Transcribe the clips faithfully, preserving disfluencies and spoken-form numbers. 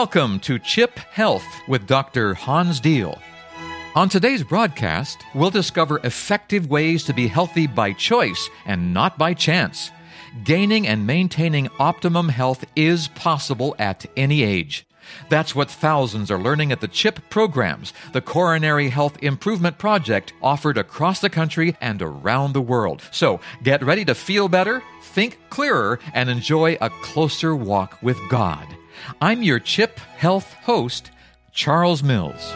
Welcome to Chip Health with Doctor Hans Diehl. On today's broadcast, we'll discover effective ways to be healthy by choice and not by chance. Gaining and maintaining optimum health is possible at any age. That's what thousands are learning at the CHIP programs, the Coronary Health Improvement Project, offered across the country and around the world. So get ready to feel better, think clearer, and enjoy a closer walk with God. I'm your CHIP Health host, Charles Mills.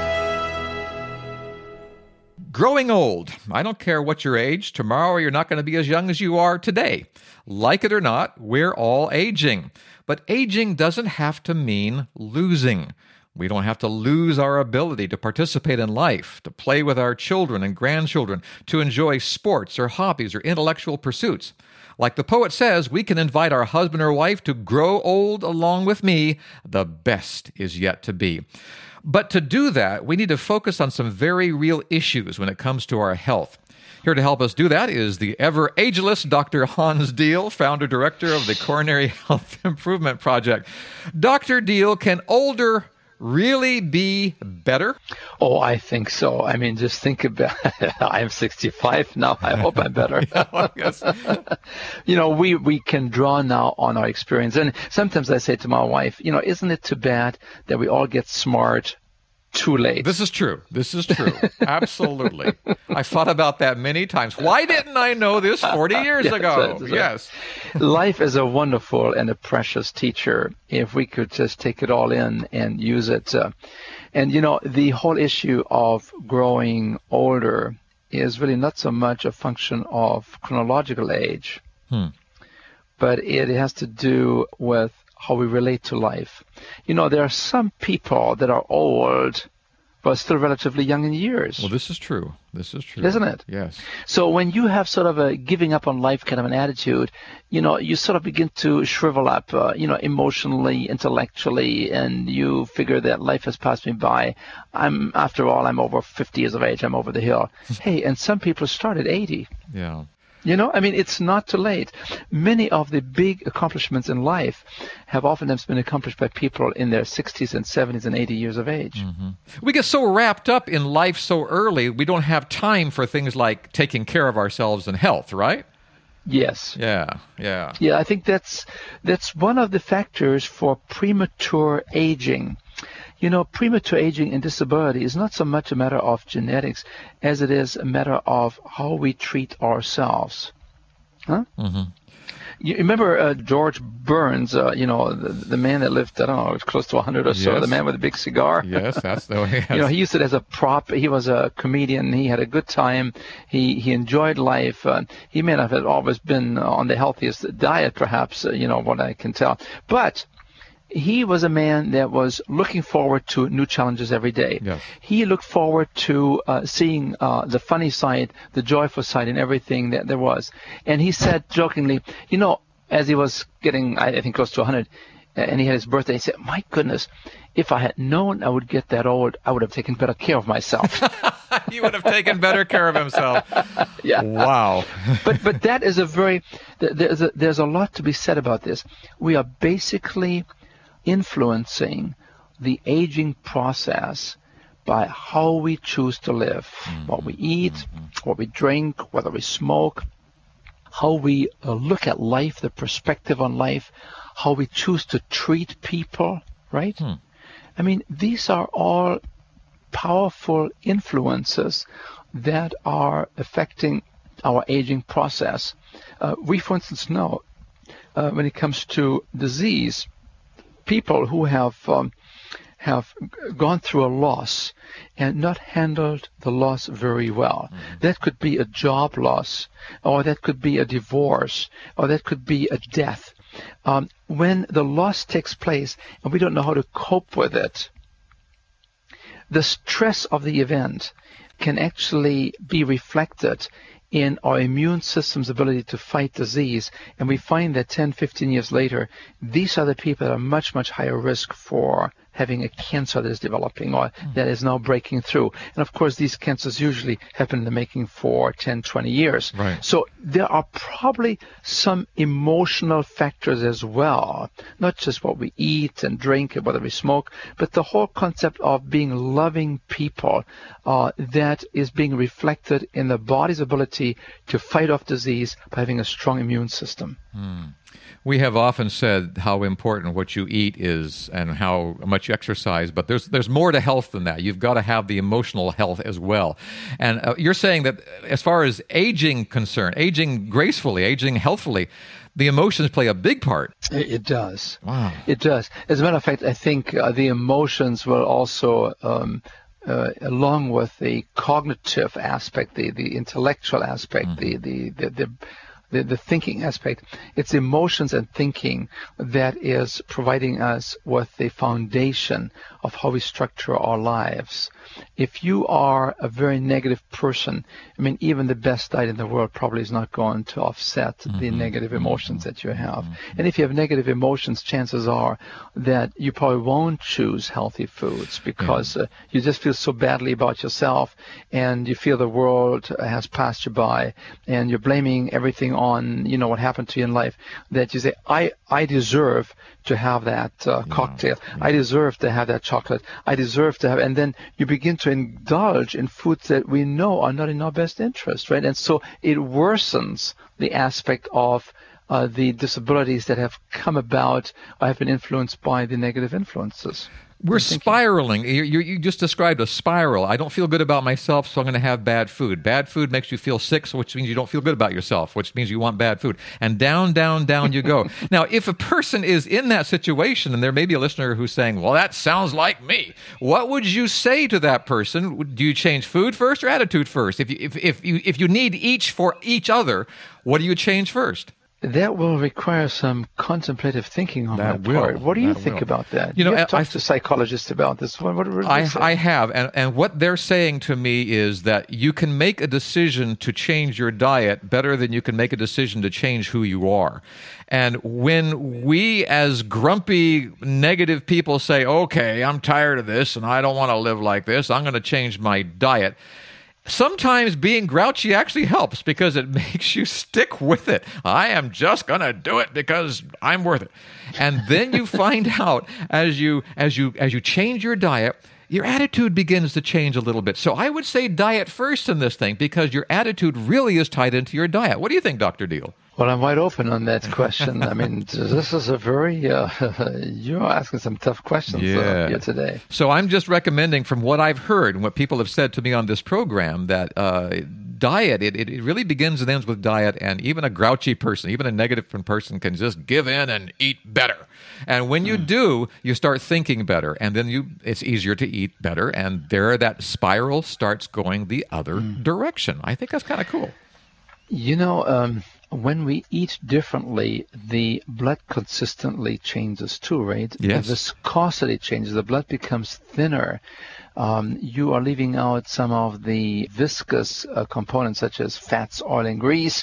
Growing old. I don't care what your age. Tomorrow you're not going to be as young as you are today. Like it or not, we're all aging. But aging doesn't have to mean losing. We don't have to lose our ability to participate in life, to play with our children and grandchildren, to enjoy sports or hobbies or intellectual pursuits. Like the poet says, we can invite our husband or wife to grow old along with me. The best is yet to be. But to do that, we need to focus on some very real issues when it comes to our health. Here to help us do that is the ever-ageless Doctor Hans Diehl, founder-director of the Coronary Health Improvement Project. Doctor Diehl, can older really be better? Oh, I think so. I mean, just think about it. I'm sixty-five now. I hope I'm better. Yeah, well, yes. You know, we, we can draw now on our experience. And sometimes I say to my wife, you know, isn't it too bad that we all get smart too late? This is true. This is true. Absolutely. I thought about that many times. Why didn't I know this forty years yes, ago? That's right. Yes. Life is a wonderful and a precious teacher if we could just take it all in and use it. Uh, and, you know, the whole issue of growing older is really not so much a function of chronological age, hmm. but it has to do with how we relate to life. You know, there are some people that are old but still relatively young in years. Well, this is true. This is true. Isn't it? Yes. So when you have sort of a giving up on life kind of an attitude, you know, you sort of begin to shrivel up, uh, you know, emotionally, intellectually, and you figure that life has passed me by. I'm, after all, I'm over fifty years of age. I'm over the hill. Hey, and some people start at eighty. Yeah. You know, I mean, it's not too late. Many of the big accomplishments in life have oftentimes been accomplished by people in their sixties and seventies and eighty years of age. Mm-hmm. We get so wrapped up in life so early, we don't have time for things like taking care of ourselves and health, right? Yes. Yeah, yeah. Yeah, I think that's that's one of the factors for premature aging. You know, premature aging and disability is not so much a matter of genetics as it is a matter of how we treat ourselves. Huh? Mm-hmm. You remember uh, George Burns, uh, you know, the, the man that lived, I don't know, close to one hundred or so, yes. the man with the big cigar? Yes, that's the way. You know, he used it as a prop. He was a comedian. He had a good time. He he enjoyed life. Uh, he may not have always been on the healthiest diet, perhaps, uh, you know, what I can tell. But he was a man that was looking forward to new challenges every day. Yes. He looked forward to uh, seeing uh, the funny side, the joyful side in everything that there was. And he said jokingly, you know, as he was getting, I think, close to one hundred, and he had his birthday, he said, my goodness, if I had known I would get that old, I would have taken better care of myself. He would have taken better care of himself. Yeah. Wow. but but that is a very, there's a, there's a lot to be said about this. We are basically influencing the aging process by how we choose to live, mm-hmm. what we eat, mm-hmm. what we drink, whether we smoke, how we uh, look at life, the perspective on life, how we choose to treat people, right? Hmm. I mean, these are all powerful influences that are affecting our aging process. Uh, we, for instance, know uh, when it comes to disease, people who have um, have gone through a loss and not handled the loss very well. Mm-hmm. That could be a job loss, or that could be a divorce, or that could be a death. Um, when the loss takes place and we don't know how to cope with it, the stress of the event can actually be reflected in our immune system's ability to fight disease. And we find that ten, fifteen years later, these are the people that are much, much higher risk for having a cancer that is developing or that is now breaking through. And of course, these cancers usually have been in the making for ten, twenty years. Right. So there are probably some emotional factors as well, not just what we eat and drink and whether we smoke, but the whole concept of being loving people uh, that is being reflected in the body's ability to fight off disease by having a strong immune system. Hmm. We have often said how important what you eat is and how much you exercise, but there's there's more to health than that. You've got to have the emotional health as well. And uh, you're saying that as far as aging concerned, aging gracefully, aging healthfully, the emotions play a big part. It does. Wow. It does. As a matter of fact, I think uh, the emotions will also, um, uh, along with the cognitive aspect, the, the intellectual aspect, mm. the, the, the, the The, the thinking aspect, it's emotions and thinking that is providing us with the foundation of how we structure our lives. If you are a very negative person, I mean, even the best diet in the world probably is not going to offset mm-hmm. the negative emotions that you have. Mm-hmm. And if you have negative emotions, chances are that you probably won't choose healthy foods because yeah. uh, you just feel so badly about yourself and you feel the world has passed you by and you're blaming everything on, you know, what happened to you in life, that you say, I, I deserve to have that uh, yeah, cocktail. Yeah. I deserve to have that chocolate. I deserve to have, and then you begin to indulge in foods that we know are not in our best interest, right? And so it worsens the aspect of uh, the disabilities that have come about or have been influenced by the negative influences. We're spiraling. You, you, you just described a spiral. I don't feel good about myself, so I'm going to have bad food. Bad food makes you feel sick, so which means you don't feel good about yourself, which means you want bad food. And down, down, down you go. Now, if a person is in that situation, and there may be a listener who's saying, well, that sounds like me, what would you say to that person? Do you change food first or attitude first? If you, if, if you, if you need each for each other, what do you change first? That will require some contemplative thinking on that my will. part. What do you that think will. about that? You know, you have I, talked to psychologists about this. What, what, what I, I have, and, and what they're saying to me is that you can make a decision to change your diet better than you can make a decision to change who you are. And when we as grumpy, negative people say, okay, I'm tired of this and I don't want to live like this, I'm going to change my diet, sometimes being grouchy actually helps because it makes you stick with it. I am just going to do it because I'm worth it. And then you find out as you as you as you change your diet, your attitude begins to change a little bit. So I would say diet first in this thing because your attitude really is tied into your diet. What do you think, Doctor Deal? Well, I'm wide open on that question. I mean, this is a very, uh, you're asking some tough questions yeah. uh, here today. So I'm just recommending from what I've heard and what people have said to me on this program that uh, diet, it, it really begins and ends with diet, and even a grouchy person, even a negative person can just give in and eat better. And when you mm. do, you start thinking better, and then you it's easier to eat better, and there that spiral starts going the other mm. direction. I think that's kind of cool. You know, um, when we eat differently, the blood consistently changes too, right? Yes. The viscosity changes. The blood becomes thinner. Um, you are leaving out some of the viscous uh, components such as fats, oil, and grease,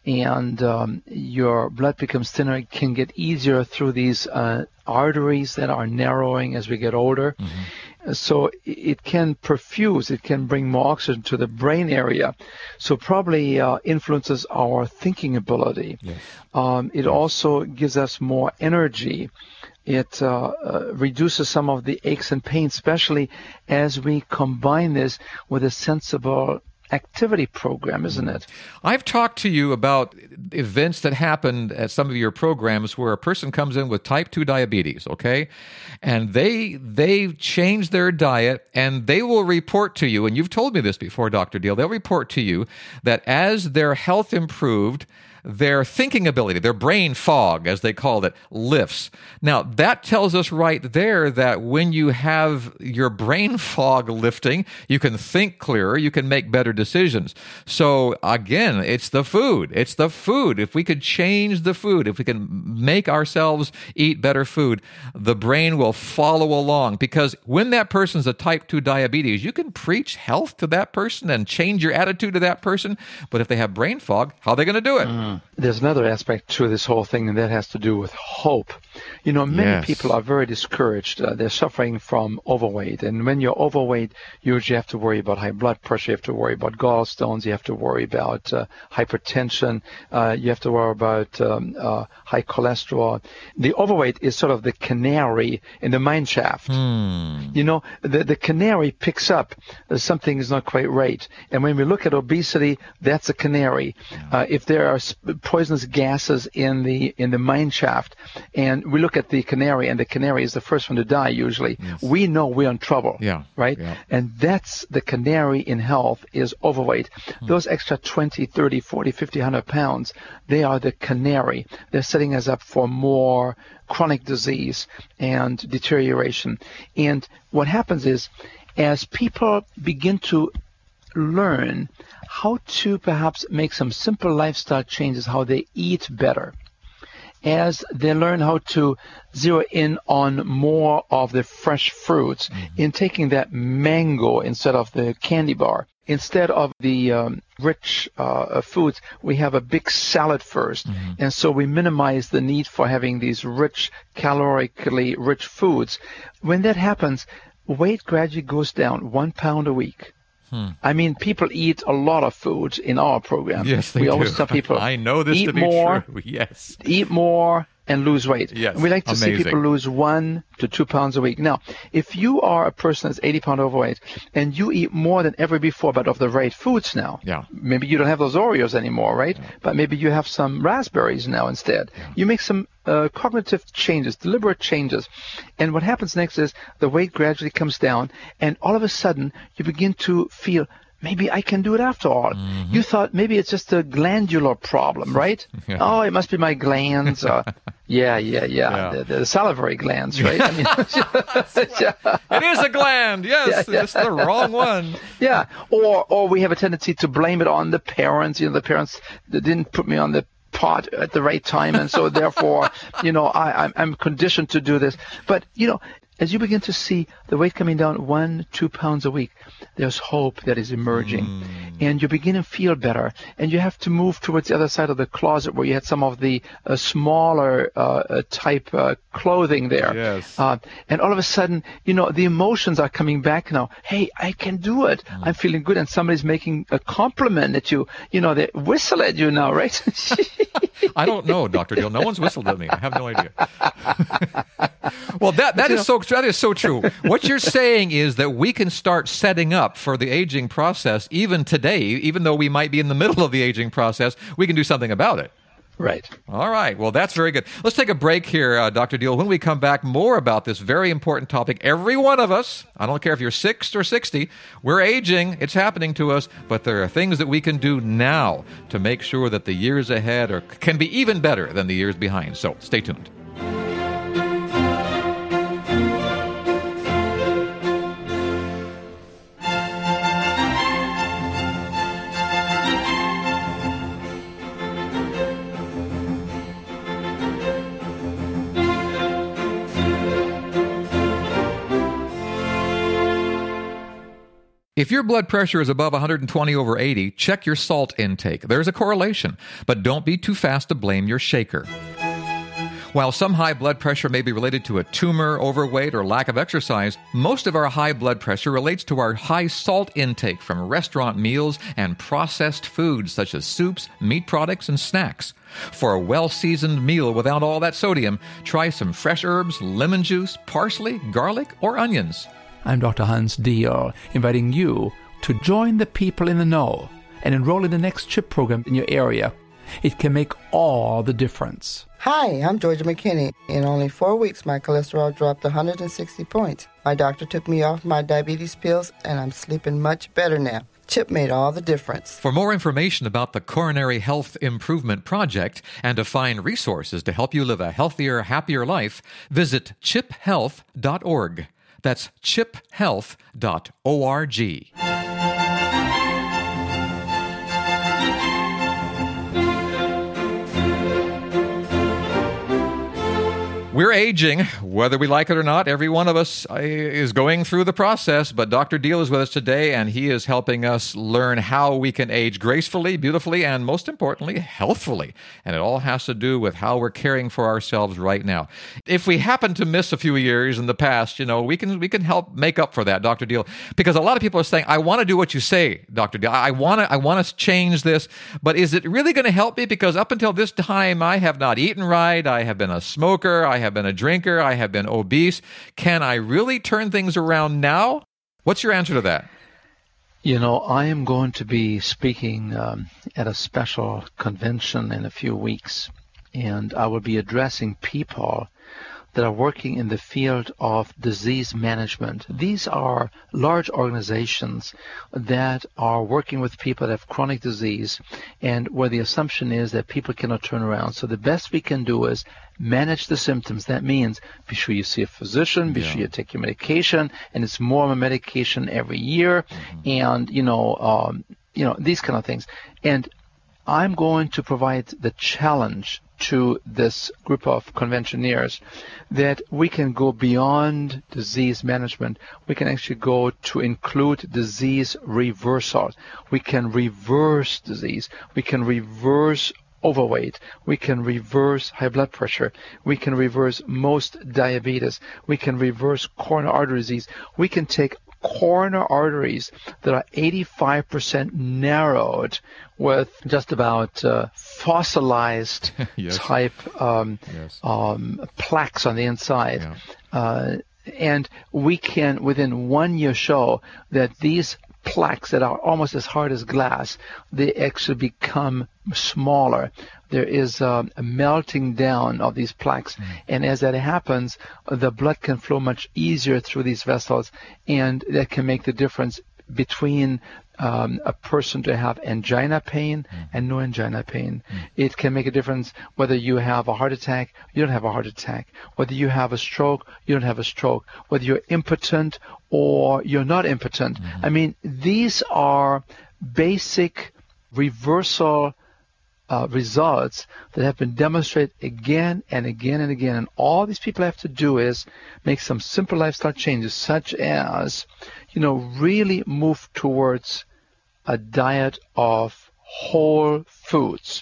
and um, your blood becomes thinner. It can get easier through these uh, arteries that are narrowing as we get older. Mm-hmm. So it can perfuse, it can bring more oxygen to the brain area. So probably uh, influences our thinking ability. Yes. Um, it yes. also gives us more energy. It uh, uh, reduces some of the aches and pains, especially as we combine this with a sensible activity program, isn't it? I've talked to you about events that happened at some of your programs where a person comes in with type two diabetes, okay? And they they change their diet and they will report to you, and you've told me this before, Doctor Deal, they'll report to you that as their health improved, their thinking ability, their brain fog, as they called it, lifts. Now, that tells us right there that when you have your brain fog lifting, you can think clearer, you can make better decisions. So, again, it's the food. It's the food. If we could change the food, if we can make ourselves eat better food, the brain will follow along. Because when that person's a type two diabetes, you can preach health to that person and change your attitude to that person. But if they have brain fog, how are they going to do it? Mm. There's another aspect to this whole thing, and that has to do with hope. You know, many Yes. people are very discouraged. Uh, they're suffering from overweight. And when you're overweight, you usually have to worry about high blood pressure. You have to worry about gallstones. You have to worry about uh, hypertension. Uh, you have to worry about um, uh, high cholesterol. The overweight is sort of the canary in the mine shaft. Hmm. You know, the, the canary picks up uh, something is not quite right. And when we look at obesity, that's a canary. Uh, if there are sp- poisonous gases in the in the mine shaft, and we look at the canary, and the canary is the first one to die usually, Yes. we know we're in trouble. Yeah. Right? Yeah. And that's the canary in health is overweight. Those extra twenty, thirty, forty, fifty, one hundred pounds, they are the canary. They're setting us up for more chronic disease and deterioration. And what happens is, as people begin to learn how to perhaps make some simple lifestyle changes, how they eat better, as they learn how to zero in on more of the fresh fruits, mm-hmm. in taking that mango instead of the candy bar, instead of the um, rich uh, foods, we have a big salad first. Mm-hmm. And so we minimize the need for having these rich, calorically rich foods. When that happens, weight gradually goes down one pound a week. Hmm. I mean, people eat a lot of food in our program. Yes, they we do. always tell people, I know this eat to be more, true. Yes. Eat more and lose weight. Yes. And we like to Amazing. see people lose one to two pounds a week. Now, if you are a person that's eighty pounds overweight and you eat more than ever before, but of the right foods now, yeah. maybe you don't have those Oreos anymore, right? Yeah. But maybe you have some raspberries now instead. Yeah. You make some uh, cognitive changes, deliberate changes. And what happens next is the weight gradually comes down, and all of a sudden you begin to feel, maybe I can do it after all. Mm-hmm. You thought maybe it's just a glandular problem, right? Yeah. Oh, it must be my glands. Uh, yeah, yeah, yeah, yeah. The, the salivary glands, right? I mean, yeah. It is a gland. Yes, yeah, yeah. It's the wrong one. Yeah, or or we have a tendency to blame it on the parents. You know, the parents that didn't put me on the pot at the right time, and so therefore, you know, I, I'm, I'm conditioned to do this. But you know, as you begin to see the weight coming down one, two pounds a week, there's hope that is emerging. Mm. And you begin to feel better. And you have to move towards the other side of the closet where you had some of the uh, smaller uh, type uh, clothing there. Yes. Uh, and all of a sudden, you know, the emotions are coming back now. Hey, I can do it. Mm. I'm feeling good. And somebody's making a compliment at you. You know, they whistle at you now, right? I don't know, Doctor Deal. No one's whistled at me. I have no idea. Well, that that is so that is so true. What you're saying is that we can start setting up for the aging process even today, even though we might be in the middle of the aging process. We can do something about it. Right. All right. Well, that's very good. Let's take a break here, uh, Doctor Deal. When we come back, more about this very important topic. Every one of us, I don't care if you're six or sixty, we're aging. It's happening to us. But there are things that we can do now to make sure that the years ahead are, can be even better than the years behind. So stay tuned. If your blood pressure is above one hundred twenty over eighty, check your salt intake. There's a correlation, but don't be too fast to blame your shaker. While some high blood pressure may be related to a tumor, overweight, or lack of exercise, most of our high blood pressure relates to our high salt intake from restaurant meals and processed foods such as soups, meat products, and snacks. For a well-seasoned meal without all that sodium, try some fresh herbs, lemon juice, parsley, garlic, or onions. I'm Doctor Hans Dior, inviting you to join the people in the know and enroll in the next CHIP program in your area. It can make all the difference. Hi, I'm Georgia McKinney. In only four weeks, my cholesterol dropped one hundred sixty points. My doctor took me off my diabetes pills, and I'm sleeping much better now. CHIP made all the difference. For more information about the Coronary Health Improvement Project and to find resources to help you live a healthier, happier life, visit chip health dot org. That's chip health dot org. We're aging, whether we like it or not. Every one of us is going through the process, but Doctor Deal is with us today, and he is helping us learn how we can age gracefully, beautifully, and most importantly, healthfully. And it all has to do with how we're caring for ourselves right now. If we happen to miss a few years in the past, you know, we can we can help make up for that, Doctor Deal, because a lot of people are saying, I want to do what you say, Doctor Deal. I want to I want to change this, but is it really going to help me? Because up until this time, I have not eaten right. I have been a smoker. I have been a drinker. I have been obese. Can I really turn things around now? What's your answer to that? You know, I am going to be speaking um, at a special convention in a few weeks, and I will be addressing people that are working in the field of disease management. These are large organizations that are working with people that have chronic disease, and where the assumption is that people cannot turn around. So the best we can do is manage the symptoms. That means be sure you see a physician, be yeah. sure you take your medication, and it's more of a medication every year, mm-hmm. and you know, um, you know these kind of things. And I'm going to provide the challenge to this group of conventioneers that we can go beyond disease management. We can actually go to include disease reversal. We can reverse disease. We can reverse overweight. We can reverse high blood pressure. We can reverse most diabetes. We can reverse coronary artery disease. We can take coronary arteries that are eighty-five percent narrowed with just about uh, fossilized yes. type um, yes. um, plaques on the inside. Yeah. Uh, and we can, within one year, show that these plaques that are almost as hard as glass, they actually become smaller. There is um, a melting down of these plaques, mm. and as that happens, the blood can flow much easier through these vessels, and that can make the difference between um, a person to have angina pain mm. and no angina pain. Mm. It can make a difference whether you have a heart attack, you don't have a heart attack, whether you have a stroke, you don't have a stroke, whether you're impotent or you're not impotent. Mm. I mean, these are basic reversal Uh, results that have been demonstrated again and again and again. And all these people have to do is make some simple lifestyle changes, such as, you know, really move towards a diet of whole foods.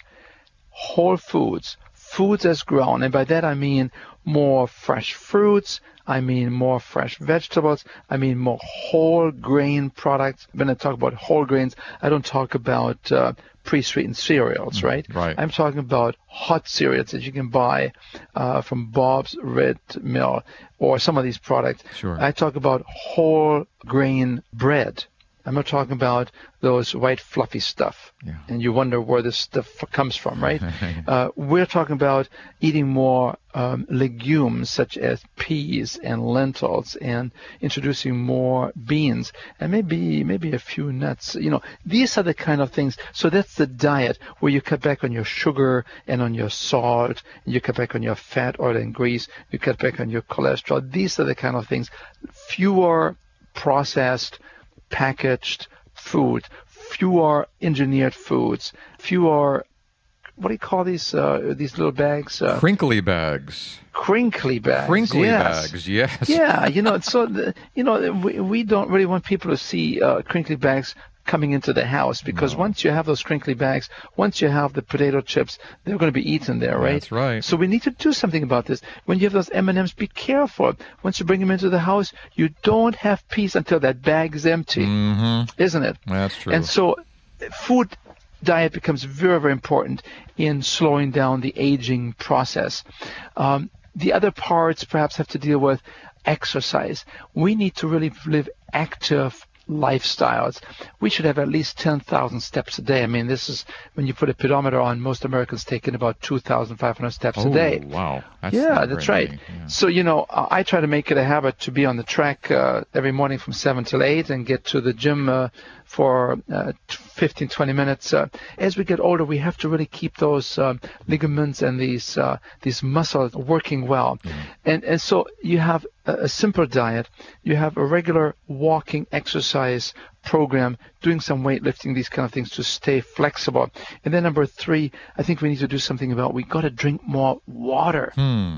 Whole foods. Foods as grown. And by that I mean more fresh fruits. I mean more fresh vegetables. I mean more whole grain products. When I talk about whole grains, I don't talk about uh, pre-sweetened cereals, right? Right. I'm talking about hot cereals that you can buy uh, from Bob's Red Mill or some of these products. Sure. I talk about whole grain bread. I'm not talking about those white fluffy stuff. Yeah. And you wonder where this stuff comes from, right? uh, we're talking about eating more um, legumes such as peas and lentils, and introducing more beans and maybe maybe a few nuts. You know, these are the kind of things. So that's the diet where you cut back on your sugar and on your salt, and you cut back on your fat, oil, and grease. You cut back on your cholesterol. These are the kind of things. Fewer processed, packaged food, fewer engineered foods, fewer, what do you call these uh, these little bags? Uh, crinkly bags. Crinkly bags. Crinkly yes. bags, yes. Yeah, you know, so, the, you know, we, we don't really want people to see uh, crinkly bags coming into the house, because no. once you have those crinkly bags, once you have the potato chips, they're going to be eaten there, right? That's right. So we need to do something about this. When you have those M and M's, be careful. Once you bring them into the house, you don't have peace until that bag is empty, mm-hmm. isn't it? That's true. And so food diet becomes very, very important in slowing down the aging process. Um, the other parts perhaps have to deal with exercise. We need to really live active lifestyles. We should have at least ten thousand steps a day. I mean, this is, when you put a pedometer on, most Americans take in about two thousand five hundred steps oh, a day. Wow. That's yeah, that's right. Yeah. So, you know, I try to make it a habit to be on the track uh, every morning from seven till eight and get to the gym uh, for uh, fifteen, twenty minutes. Uh, as we get older, we have to really keep those uh, ligaments and these uh, these muscles working well. Mm-hmm. And, and so you have a, a simple diet. You have a regular walking exercise program, doing some weightlifting, these kind of things to stay flexible. And then number three, I think we need to do something about, we got to drink more water. Hmm.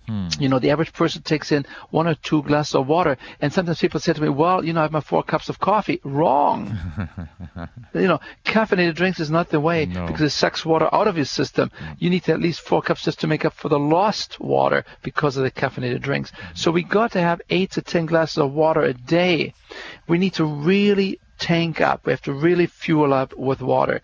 Hmm. You know, the average person takes in one or two glasses of water, and sometimes people say to me, well, you know, I have my four cups of coffee. Wrong. You know, caffeinated drinks is not the way No. because it sucks water out of your system. You need to at least four cups just to make up for the lost water because of the caffeinated drinks. So we got to have eight to ten glasses of water a day. We need to really tank up. We have to really fuel up with water.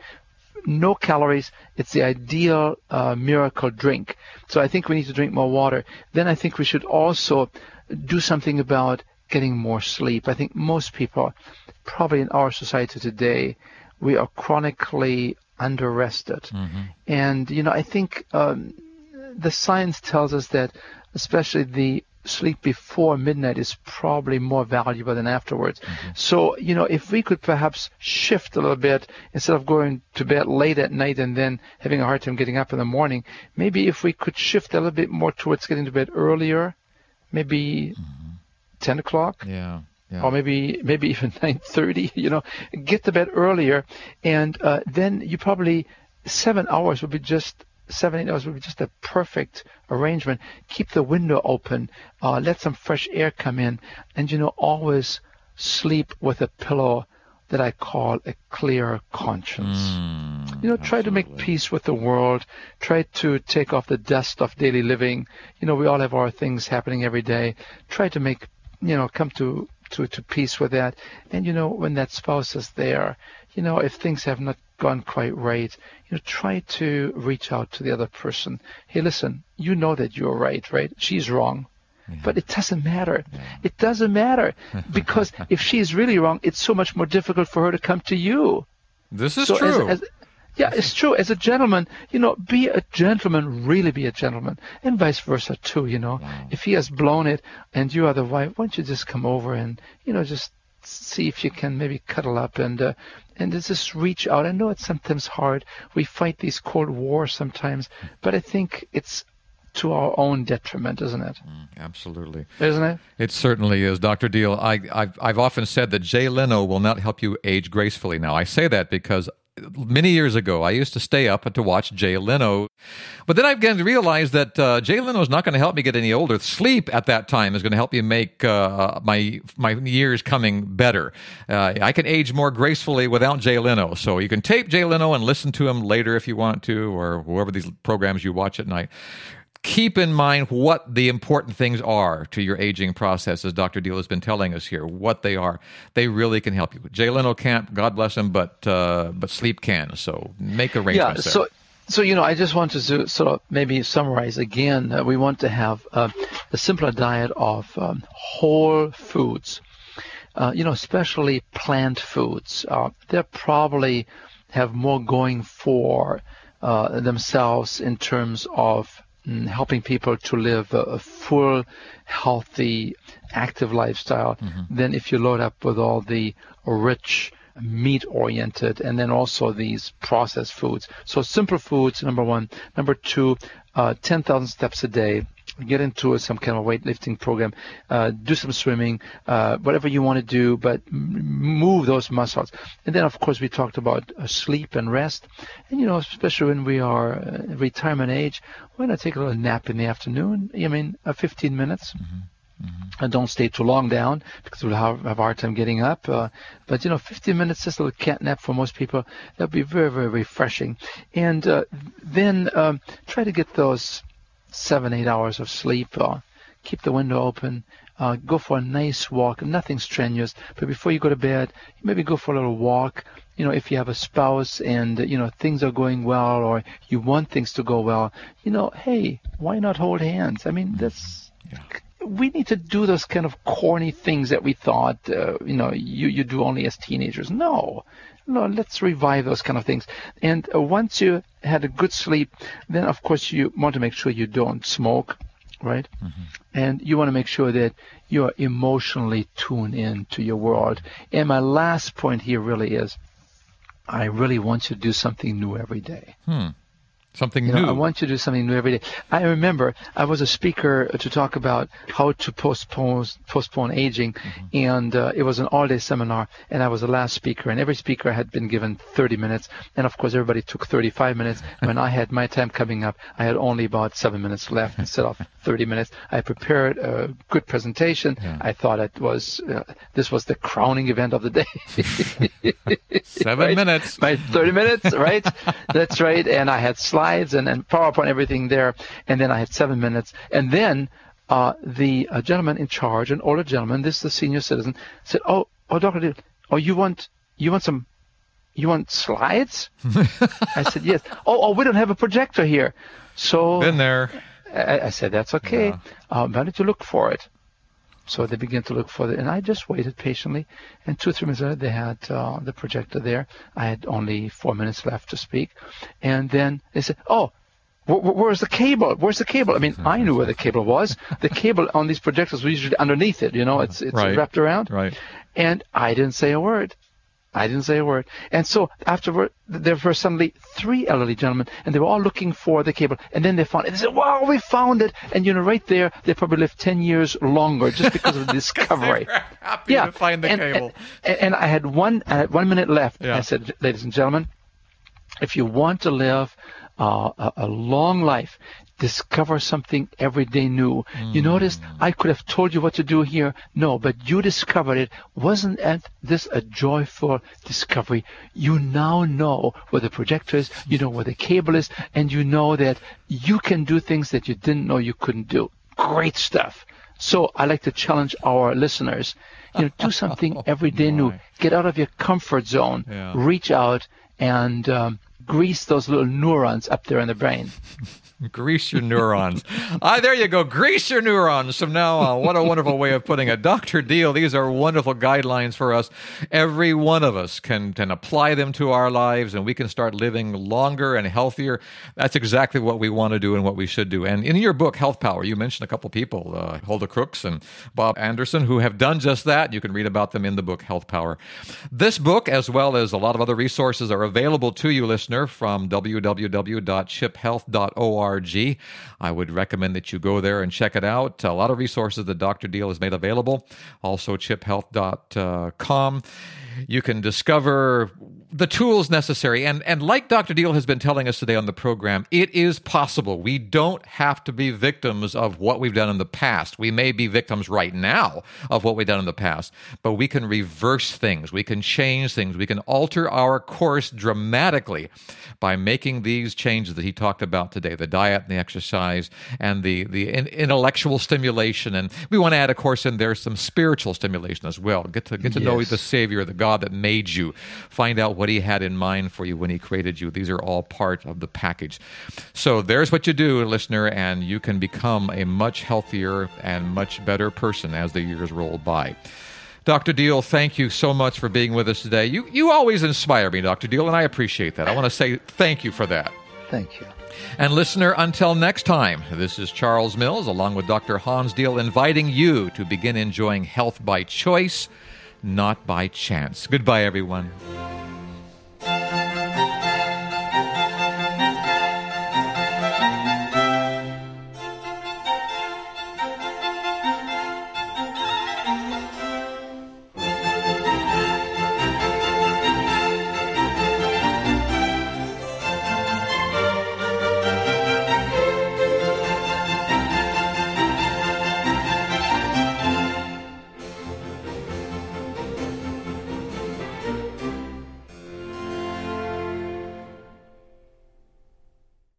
No calories. It's the ideal uh, miracle drink. So I think we need to drink more water. Then I think we should also do something about getting more sleep. I think most people, probably in our society today, we are chronically under-rested. Mm-hmm. And, you know, I think um, the science tells us that especially the sleep before midnight is probably more valuable than afterwards. Mm-hmm. So, you know, if we could perhaps shift a little bit, instead of going to bed late at night and then having a hard time getting up in the morning, maybe if we could shift a little bit more towards getting to bed earlier, maybe Mm-hmm. ten o'clock. Yeah. Yeah. Or maybe maybe even nine thirty, you know, get to bed earlier, and uh, then you probably, seven hours would be just, seven, eight hours would be just a perfect arrangement. Keep the window open, uh, let some fresh air come in, and, you know, always sleep with a pillow that I call a clear conscience. Mm, You know, try to make absolutely. peace with the world. Try to take off the dust of daily living. You know, we all have our things happening every day. Try to make, you know, come to, to, to peace with that. And, you know, when that spouse is there, you know, if things have not gone quite right, you know, try to reach out to the other person. Hey, listen, you know that you're right, right? She's wrong. But it doesn't matter. It doesn't matter. Because if she's really wrong, it's so much more difficult for her to come to you. This is So as- true. as- yeah, it's true. As a gentleman, you know, be a gentleman, really be a gentleman, and vice versa too, you know. Wow. If he has blown it and you are the wife, why don't you just come over and, you know, just see if you can maybe cuddle up and uh, and just reach out. I know it's sometimes hard. We fight these cold wars sometimes, but I think it's to our own detriment, isn't it? Absolutely. Isn't it? It certainly is, Doctor Deal. I, I've, I've often said that Jay Leno will not help you age gracefully. Now, I say that because many years ago, I used to stay up to watch Jay Leno. But then I began to realize that uh, Jay Leno is not going to help me get any older. Sleep at that time is going to help me make uh, my my years coming better. Uh, I can age more gracefully without Jay Leno. So you can tape Jay Leno and listen to him later if you want to, or whoever these programs you watch at night. Keep in mind what the important things are to your aging process, as Doctor Deal has been telling us here, what they are. They really can help you. Jay Leno can't, God bless him, but uh, but sleep can. So make Yeah, arrangements there. so so you know, I just wanted to sort of maybe summarize again. Uh, we want to have uh, a simpler diet of um, whole foods, uh, you know, especially plant foods. Uh, they probably have more going for uh, themselves in terms of mm, helping people to live a, a full, healthy, active lifestyle than if you load up with all the rich, meat-oriented, and then also these processed foods. So simple foods, number one. Number two, uh, ten thousand steps a day. Get into some kind of weightlifting program. Uh, do some swimming, uh, whatever you want to do, but m- move those muscles. And then, of course, we talked about uh, sleep and rest. And, you know, especially when we are uh, retirement age, why not take a little nap in the afternoon? I mean, uh, fifteen minutes. And don't stay too long down because we'll have, have a hard time getting up. Uh, but, you know, fifteen minutes, just a little cat nap for most people, that would be very, very refreshing. And uh, then um, try to get those seven, eight hours of sleep. Uh, keep the window open. Uh, go for a nice walk, nothing strenuous. But before you go to bed, maybe go for a little walk. You know, if you have a spouse and, you know, things are going well or you want things to go well, you know, hey, why not hold hands? I mean, that's... We need to do those kind of corny things that we thought, uh, you know, you, you do only as teenagers. No, no, let's revive those kind of things. And uh, once you had a good sleep, then, of course, you want to make sure you don't smoke, right? Mm-hmm. And you want to make sure that you are emotionally tuned in to your world. And my last point here really is, I really want you to do something new every day. Hmm. Something You know, new. I want you to do something new every day. I remember I was a speaker to talk about how to postpone postpone aging, Mm-hmm. and uh, it was an all-day seminar, and I was the last speaker, and every speaker had been given thirty minutes, and of course everybody took thirty-five minutes. When I had my time coming up, I had only about seven minutes left instead of thirty minutes. I prepared a good presentation. Yeah. I thought it was uh, this was the crowning event of the day. Seven Right? minutes. My thirty minutes, right? That's right. And I had slides and, and PowerPoint, everything there. And then I had seven minutes. And then uh, the uh, gentleman in charge, an older gentleman, this is the senior citizen, said, "Oh, oh, Doctor Deal, oh, you want you want some." You want slides? I said, yes. Oh, oh, we don't have a projector here. So Been there. I, I said, that's okay. Yeah. Um, why don't you look for it? So they began to look for it, and I just waited patiently. And two or three minutes later, they had uh, the projector there. I had only four minutes left to speak. And then they said, oh, wh- wh- where's the cable? Where's the cable? I mean, I knew where the cable was. The cable on these projectors was usually underneath it. You know, it's, it's Right. wrapped around. Right. And I didn't say a word. I didn't say a word. And so afterward, there were suddenly three elderly gentlemen, and they were all looking for the cable. And then they found it. They said, wow, we found it. And, you know, right there, they probably lived ten years longer just because of the discovery. Happy Yeah. to find the and, cable. And, and I had one, I had one minute left. Yeah. I said, ladies and gentlemen, if you want to live uh, a, a long life, discover something every day new. Mm. You notice I could have told you what to do here. No, but you discovered it. Wasn't this a joyful discovery? You now know where the projector is, you know where the cable is, and you know that you can do things that you didn't know you couldn't do. Great stuff. So I like to challenge our listeners. You know, do something every day new. Get out of your comfort zone. Yeah. Reach out and um, grease those little neurons up there in the brain. Grease your neurons. Ah, there you go. Grease your neurons. So now, uh, what a wonderful way of putting it. Doctor Deal, these are wonderful guidelines for us. Every one of us can, can apply them to our lives, and we can start living longer and healthier. That's exactly what we want to do and what we should do. And in your book, Health Power, you mentioned a couple people, uh, Hulda Crooks and Bob Anderson, who have done just that. You can read about them in the book, Health Power. This book, as well as a lot of other resources, are available to you, listener, from w w w dot chip health dot org. I would recommend that you go there and check it out. A lot of resources that Doctor Deal has made available. Also, chip health dot com. You can discover the tools necessary. And, and like Doctor Deal has been telling us today on the program, it is possible. We don't have to be victims of what we've done in the past. We may be victims right now of what we've done in the past, but we can reverse things. We can change things. We can alter our course dramatically by making these changes that he talked about today, the diet and the exercise and the, the in, intellectual stimulation. And we want to add, of course, in there some spiritual stimulation as well. Get to, get to Yes. know the Savior, the God that made you. Find out what he had in mind for you when he created you. These are all part of the package. So there's what you do, listener, and you can become a much healthier and much better person as the years roll by. Doctor Deal, thank you so much for being with us today. You you always inspire me, Doctor Deal, and I appreciate that. I want to say thank you for that. Thank you. And listener, until next time, this is Charles Mills, along with Doctor Hans Deal, inviting you to begin enjoying health by choice, not by chance. Goodbye, everyone.